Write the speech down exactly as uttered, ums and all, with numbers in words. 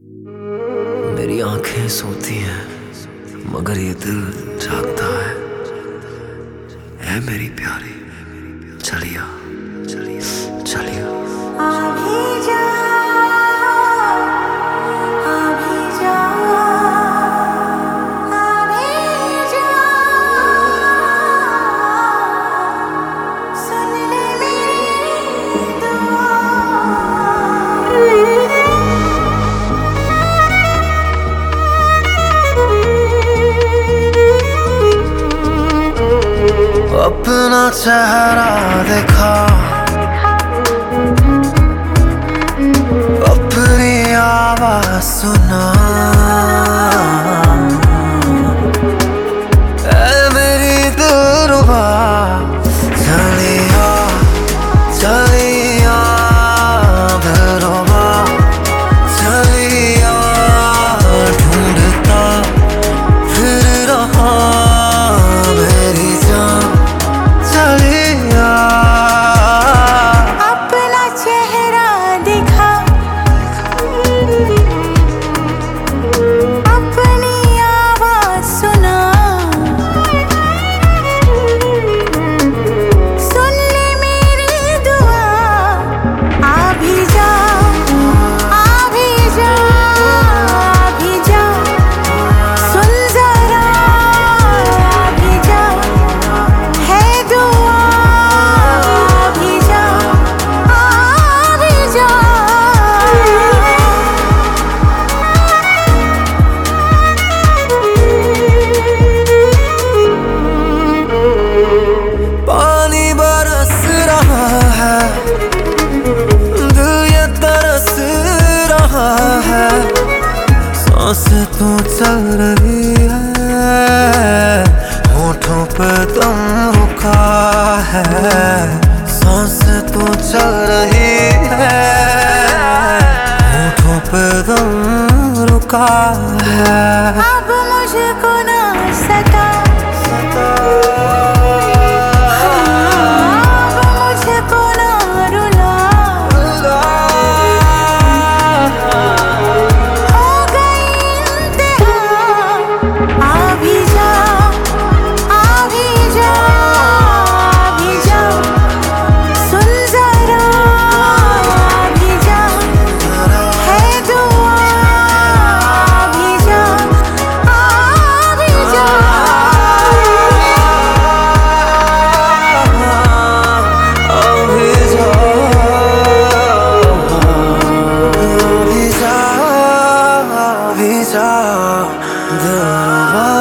मेरी आंखें सोती हैं मगर ये दिल जागता है। ऐ मेरी प्यारी चलिया चलिया चलिया। अपना चेहरा देखा, अपनी आवाज सुना, ऐ मेरी दिलरुबा चलिया चलिया दिलरुबा चलिया। ढूंढता फिर रहा मेरी जान चलिया। अपना चेहरा दिखा, अपनी आवाज सुना, सुन ले मेरी दुआ। आ भी जा आ भी जा आ भी जा, सुन जरा आ भी जा, है दुआ। आ भी जा आ भी जा। पानी बरस रहा है, दिल ये तरस रहा है। सांस तू चल रही है, होठों पे दम रुका है। सांस तू चल रही है, होठों पे दम रुका है। अब मुझको ना सता, अब मुझको ना रुला। हो गई इंतहा। आ भी जा आ भी जा आ भी जा, सुन जरा आ भी जा, है दुआ। आ भी जा आ भी जा। Visa, visa, the